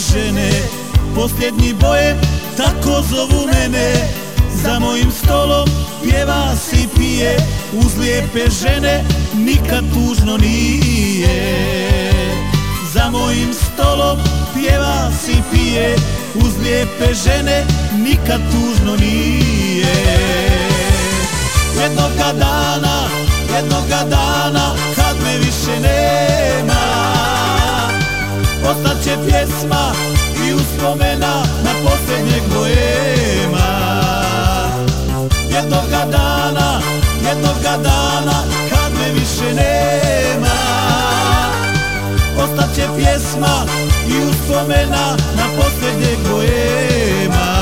žene, posljednji boje, tako zovu mene. Za mojim stolom pjeva se i pije, uz lijepe žene nikad tužno nije. Za mojim stolom pjeva se i pije, uz lijepe žene nikad tužno nije. Jednoga dana, kad me više nema, ostaće pjesma i uspomena na posljednjeg boema. Jednoga dana, kad me više nema, ostaće pjesma i uspomena na posljednjeg boema.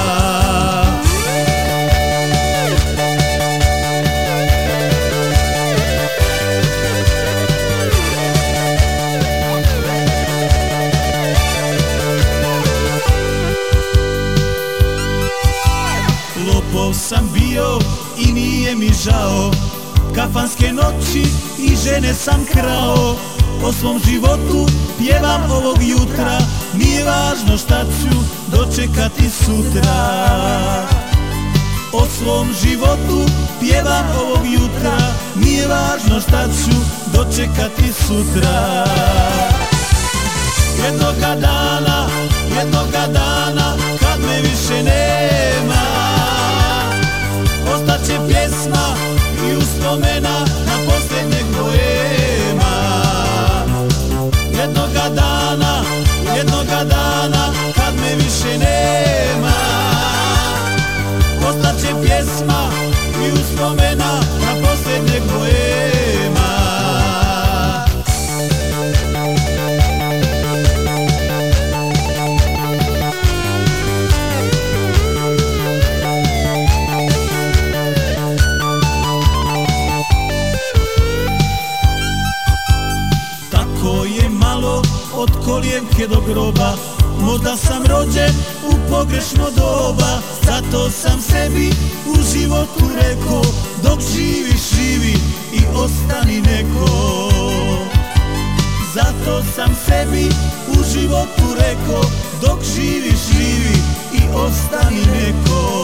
Lopov sam bio i nije mi žao, kafanske noći i žene sam krao. O svom životu pjevam ovog jutra, nije važno šta ću dočekati sutra. O svom životu pjevam ovog jutra, nije važno šta ću dočekati sutra. Jednoga dana, kad me više nema, ostaće pjesma i uspomena na posljednjeg boema. Jednoga dana, kad me više nema, ostaće pjesma i uspomena na posljednjeg boema. Od kolijevke do groba, možda sam rođen u pogrešno doba. Zato sam sebi u životu rekao, dok živiš živi i ostani neko. Zato sam sebi u životu rekao, dok živiš živi i ostani neko.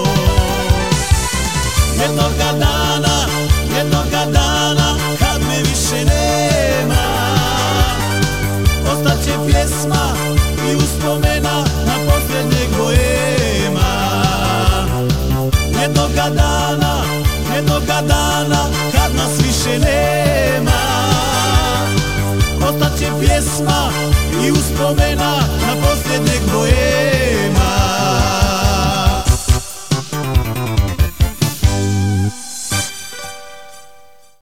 Jednoga dana, kad me više nema, ostaće pjesma i uspomena na posljednjeg boema. Jednoga dana, kad nas više nema, ostaće pjesma i uspomena na posljednjeg boema.